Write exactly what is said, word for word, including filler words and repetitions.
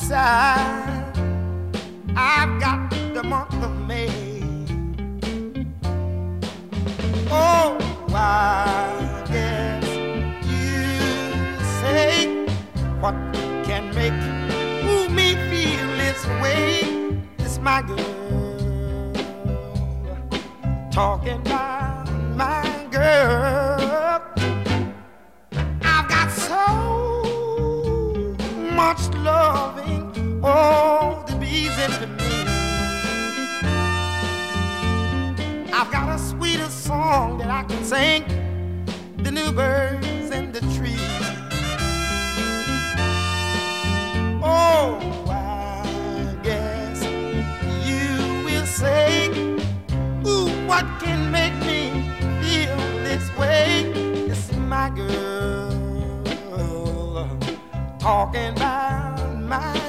side, I've got the month of May. Oh, I guess you say, what can make ooh, me feel this way? It's my girl, talking about my girl. I've got so much loving, oh, the bees into me. I've got a sweeter song that I can sing than the birds in the trees. Oh, I guess you will say, ooh, what can make me feel this way? It's my girl talking about my